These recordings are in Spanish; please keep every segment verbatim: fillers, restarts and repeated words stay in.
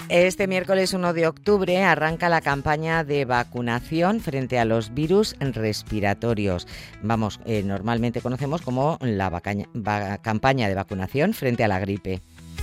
Este miércoles uno de octubre arranca la campaña de vacunación frente a los virus respiratorios. Vamos, eh, normalmente conocemos como la vacaña, va, campaña de vacunación frente a la gripe.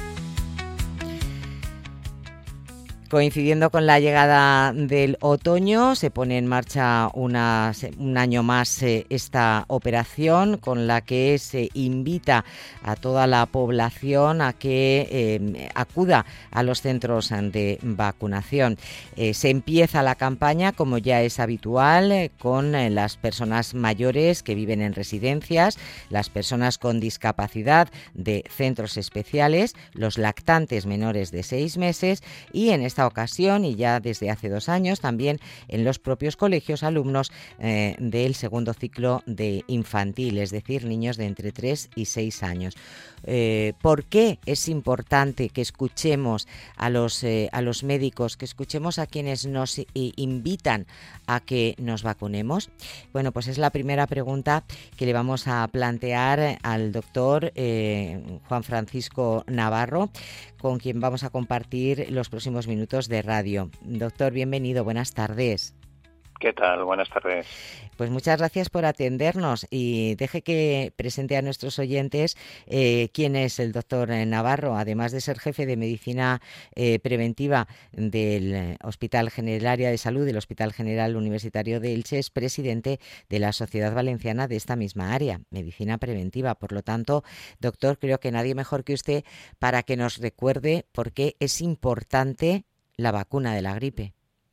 Coincidiendo con la llegada del otoño, se pone en marcha una, un año más eh, esta operación con la que se invita a toda la población a que eh, acuda a los centros de vacunación. Eh, se empieza la campaña, como ya es habitual, eh, con eh, las personas mayores que viven en residencias, las personas con discapacidad de centros especiales, los lactantes menores de seis meses y en esta ocasión, y ya desde hace dos años, también en los propios colegios, alumnos eh, del segundo ciclo de infantil, es decir, niños de entre tres y seis años. Eh, ¿Por qué es importante que escuchemos a los, eh, a los médicos, que escuchemos a quienes nos eh, invitan a que nos vacunemos? Bueno, pues es la primera pregunta que le vamos a plantear al doctor eh, Juan Francisco Navarro, con quien vamos a compartir los próximos minutos de radio. Doctor, bienvenido, buenas tardes. ¿Qué tal? Buenas tardes. Pues muchas gracias por atendernos y deje que presente a nuestros oyentes eh, quién es el doctor Navarro, además de ser jefe de medicina eh, preventiva del Hospital General Área de Salud del Hospital General Universitario de Elche, es presidente de la Sociedad Valenciana de esta misma área, medicina preventiva. Por lo tanto, doctor, creo que nadie mejor que usted para que nos recuerde por qué es importante la vacuna de la gripe.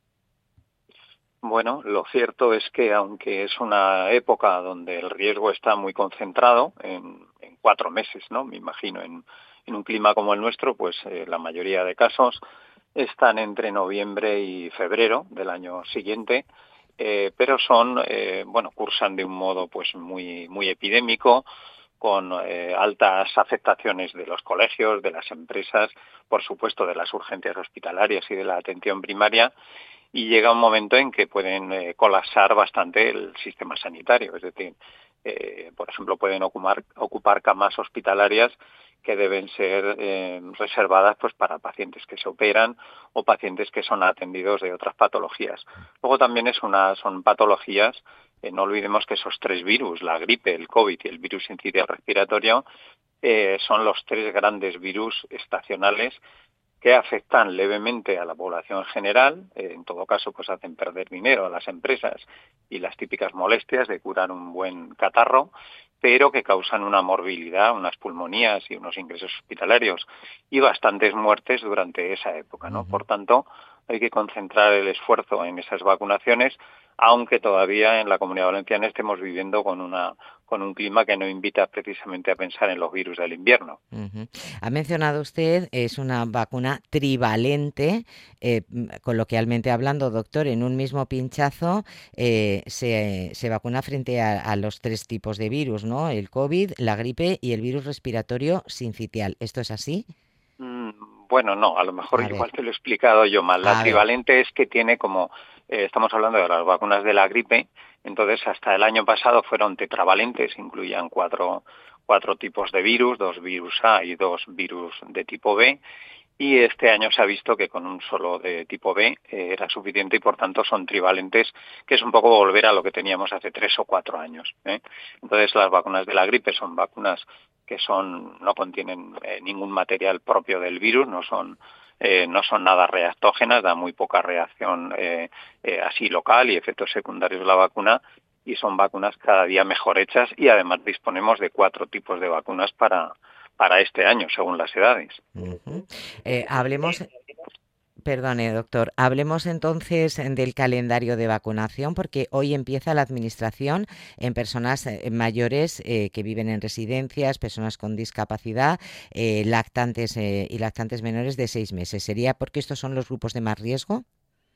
Bueno, lo cierto es que aunque es una época donde el riesgo está muy concentrado en, en cuatro meses, ¿no? Me imagino, en, en un clima como el nuestro, pues eh, la mayoría de casos están entre noviembre y febrero del año siguiente, eh, pero son, eh, bueno, cursan de un modo pues muy, muy epidémico, con eh, altas afectaciones de los colegios, de las empresas, por supuesto de las urgencias hospitalarias y de la atención primaria. Y llega un momento en que pueden eh, colapsar bastante el sistema sanitario, es decir, eh, por ejemplo, pueden ocupar, ocupar camas hospitalarias que deben ser eh, reservadas pues para pacientes que se operan o pacientes que son atendidos de otras patologías. Luego también es una, son patologías, eh, no olvidemos que esos tres virus, la gripe, el COVID y el virus sincitial respiratorio, eh, son los tres grandes virus estacionales que afectan levemente a la población general, eh, en todo caso pues hacen perder dinero a las empresas y las típicas molestias de curar un buen catarro, pero que causan una morbilidad, unas pulmonías y unos ingresos hospitalarios y bastantes muertes durante esa época, ¿no? Uh-huh. Por tanto, hay que concentrar el esfuerzo en esas vacunaciones, aunque todavía en la Comunidad Valenciana estemos viviendo con una con un clima que no invita precisamente a pensar en los virus del invierno. Uh-huh. Ha mencionado usted, es una vacuna trivalente, eh, coloquialmente hablando, doctor, en un mismo pinchazo eh, se, se vacuna frente a, a los tres tipos de virus, ¿no? El COVID, la gripe y el virus respiratorio sincitial. ¿Esto es así? Mm, bueno, no, a lo mejor a igual ver. te lo he explicado yo mal. La a trivalente ver. es que tiene como, eh, estamos hablando de las vacunas de la gripe, entonces hasta el año pasado fueron tetravalentes, incluían cuatro, cuatro tipos de virus, dos virus A y dos virus de tipo B, y este año se ha visto que con un solo de tipo B eh, era suficiente y por tanto son trivalentes, que es un poco volver a lo que teníamos hace tres o cuatro años, ¿eh? Entonces las vacunas de la gripe son vacunas que son no contienen eh, ningún material propio del virus, no son eh, no son nada reactógenas, da muy poca reacción eh, eh, así local y efectos secundarios de la vacuna, y son vacunas cada día mejor hechas y además disponemos de cuatro tipos de vacunas para para este año, según las edades. Uh-huh. Eh, hablemos... Perdone, doctor. Hablemos entonces del calendario de vacunación, porque hoy empieza la administración en personas mayores eh, que viven en residencias, personas con discapacidad, eh, lactantes eh, y lactantes menores de seis meses. ¿Sería porque estos son los grupos de más riesgo?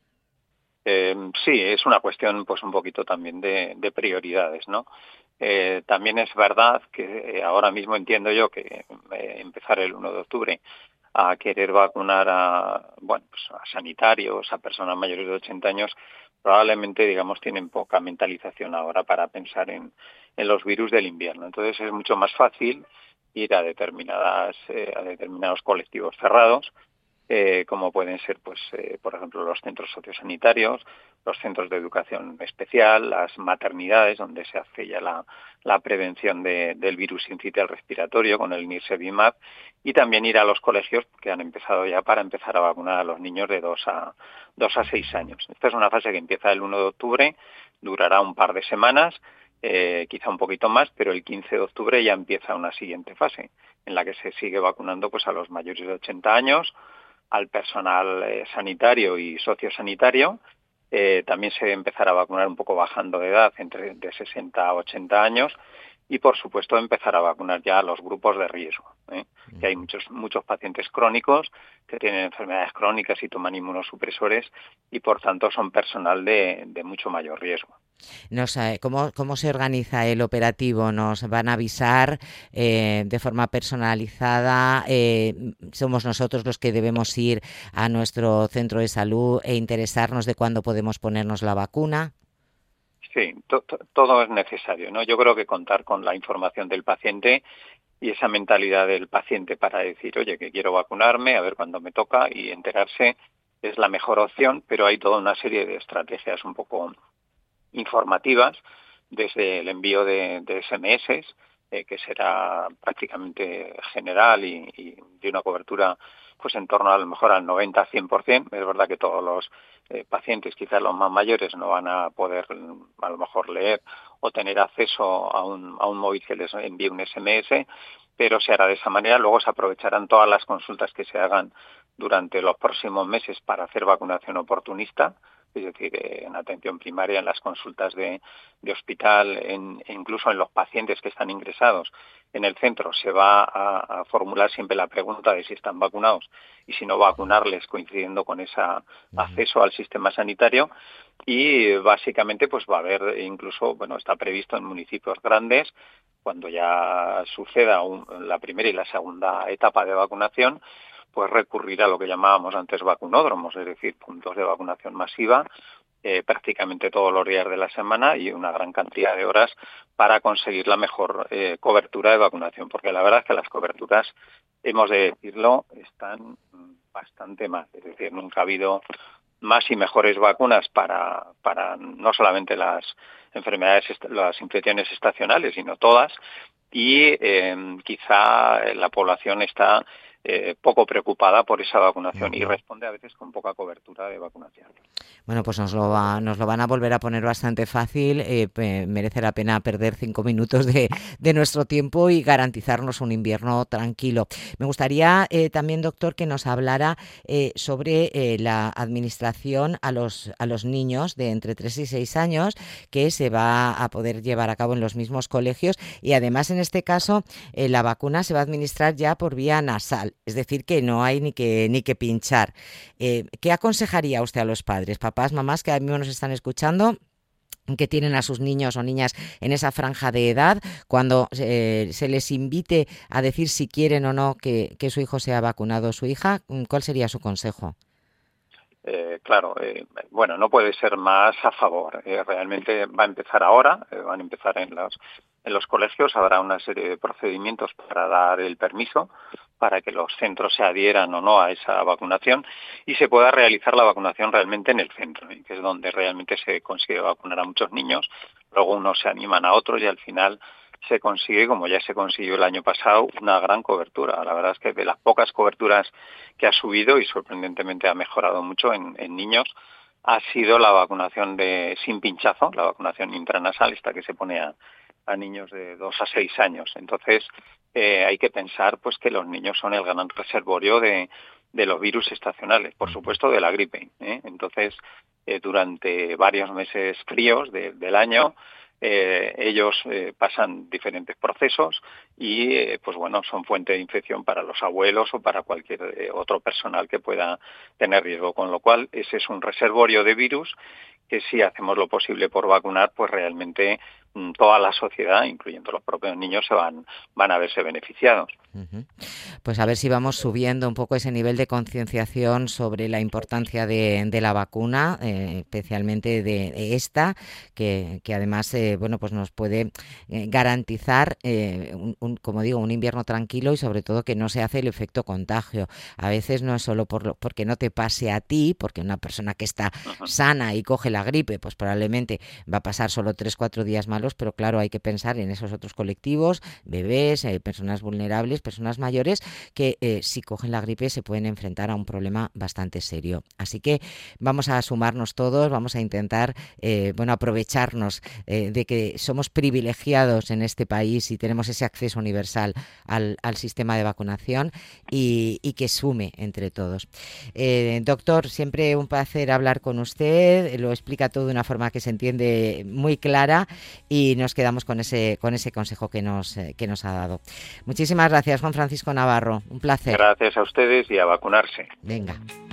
Eh, sí, es una cuestión pues un poquito también de, de prioridades, ¿no? Eh, también es verdad que eh, ahora mismo entiendo yo que eh, empezar el uno de octubre a querer vacunar a, bueno, pues a sanitarios, a personas mayores de ochenta años, probablemente, digamos, tienen poca mentalización ahora para pensar en, en los virus del invierno. Entonces es mucho más fácil ir a determinadas eh, a determinados colectivos cerrados, eh, como pueden ser, pues, eh, por ejemplo, los centros sociosanitarios, los centros de educación especial, las maternidades, donde se hace ya la, la prevención de, del virus sincitial respiratorio con el Nirsevimab, y también ir a los colegios que han empezado ya para empezar a vacunar a los niños de dos a seis años. Esta es una fase que empieza el uno de octubre, durará un par de semanas, eh, quizá un poquito más, pero el quince de octubre ya empieza una siguiente fase en la que se sigue vacunando pues a los mayores de ochenta años, al personal eh, sanitario y sociosanitario. Eh, también se empezará a vacunar un poco bajando de edad, entre de sesenta a ochenta años, y por supuesto empezar a vacunar ya a los grupos de riesgo, ¿eh? Que hay muchos muchos pacientes crónicos que tienen enfermedades crónicas y toman inmunosupresores y por tanto son personal de, de mucho mayor riesgo. No sé, ¿cómo, ¿Cómo se organiza el operativo? ¿Nos van a avisar eh, de forma personalizada? Eh, ¿Somos nosotros los que debemos ir a nuestro centro de salud e interesarnos de cuándo podemos ponernos la vacuna? Sí, to, to, todo es necesario, ¿no? Yo creo que contar con la información del paciente y esa mentalidad del paciente para decir, oye, que quiero vacunarme, a ver cuándo me toca, y enterarse es la mejor opción, pero hay toda una serie de estrategias un poco informativas, desde el envío de, de ese eme ese, eh, que será prácticamente general y, y de una cobertura pues en torno a lo mejor al noventa a cien por ciento. Es verdad que todos los eh, pacientes, quizás los más mayores, no van a poder a lo mejor leer o tener acceso a un, a un móvil que les envíe un ese eme ese, pero se hará de esa manera. Luego se aprovecharán todas las consultas que se hagan durante los próximos meses para hacer vacunación oportunista, es decir, en atención primaria, en las consultas de, de hospital, en, incluso en los pacientes que están ingresados en el centro, se va a, a formular siempre la pregunta de si están vacunados y si no vacunarles, coincidiendo con ese acceso al sistema sanitario. Y básicamente pues va a haber, incluso, bueno, está previsto en municipios grandes, cuando ya suceda un, la primera y la segunda etapa de vacunación, pues recurrir a lo que llamábamos antes vacunódromos, es decir, puntos de vacunación masiva, eh, prácticamente todos los días de la semana y una gran cantidad de horas para conseguir la mejor eh, cobertura de vacunación, porque la verdad es que las coberturas, hemos de decirlo, están bastante mal, es decir, nunca ha habido más y mejores vacunas para, para no solamente las enfermedades, las infecciones estacionales, sino todas, y eh, quizá la población está Eh, poco preocupada por esa vacunación y responde a veces con poca cobertura de vacunación. Bueno, pues nos lo, va, nos lo van a volver a poner bastante fácil. Eh, merece la pena perder cinco minutos de, de nuestro tiempo y garantizarnos un invierno tranquilo. Me gustaría eh, también, doctor, que nos hablara eh, sobre eh, la administración a los, a los niños de entre tres y seis años, que se va a poder llevar a cabo en los mismos colegios, y además en este caso eh, la vacuna se va a administrar ya por vía nasal. Es decir, que no hay ni que ni que pinchar. Eh, ¿Qué aconsejaría usted a los padres, papás, mamás que ahora mismo nos están escuchando, que tienen a sus niños o niñas en esa franja de edad, cuando eh, se les invite a decir si quieren o no que, que su hijo sea vacunado o su hija? ¿Cuál sería su consejo? Eh, claro, eh, bueno, no puede ser más a favor. Eh, realmente va a empezar ahora, eh, van a empezar en los, en los colegios, habrá una serie de procedimientos para dar el permiso para que los centros se adhieran o no a esa vacunación y se pueda realizar la vacunación realmente en el centro, ¿eh? Que es donde realmente se consigue vacunar a muchos niños. Luego unos se animan a otros y al final se consigue, como ya se consiguió el año pasado, una gran cobertura. La verdad es que de las pocas coberturas que ha subido y sorprendentemente ha mejorado mucho en, en niños, ha sido la vacunación de sin pinchazo, la vacunación intranasal, esta que se pone a, a niños de dos a seis años. Entonces, eh, hay que pensar pues que los niños son el gran reservorio de, de los virus estacionales, por supuesto de la gripe, ¿eh? Entonces, eh, durante varios meses fríos de, del año, Eh, ellos eh, pasan diferentes procesos y eh, pues bueno, son fuente de infección para los abuelos o para cualquier eh, otro personal que pueda tener riesgo, con lo cual ese es un reservorio de virus que si hacemos lo posible por vacunar, pues realmente toda la sociedad, incluyendo los propios niños, se van, van a verse beneficiados. Uh-huh. Pues a ver si vamos subiendo un poco ese nivel de concienciación sobre la importancia de, de la vacuna, eh, especialmente de, de esta, que, que además eh, bueno, pues nos puede eh, garantizar, eh, un, un, como digo, un invierno tranquilo y sobre todo que no se hace el efecto contagio. A veces no es solo por lo, porque no te pase a ti, porque una persona que está sana y coge la gripe, pues probablemente va a pasar solo tres, cuatro días malos, pero claro, hay que pensar en esos otros colectivos, bebés, eh, personas vulnerables, personas mayores, que eh, si cogen la gripe se pueden enfrentar a un problema bastante serio. Así que vamos a sumarnos todos, vamos a intentar eh, bueno, aprovecharnos eh, de que somos privilegiados en este país y tenemos ese acceso universal al, al sistema de vacunación y, y que sume entre todos. Eh, doctor, siempre un placer hablar con usted, lo explica todo de una forma que se entiende muy clara y nos quedamos con ese, con ese consejo que nos, eh, que nos ha dado. Muchísimas gracias, Juan Francisco Navarro. Un placer. Gracias a ustedes y a vacunarse. Venga.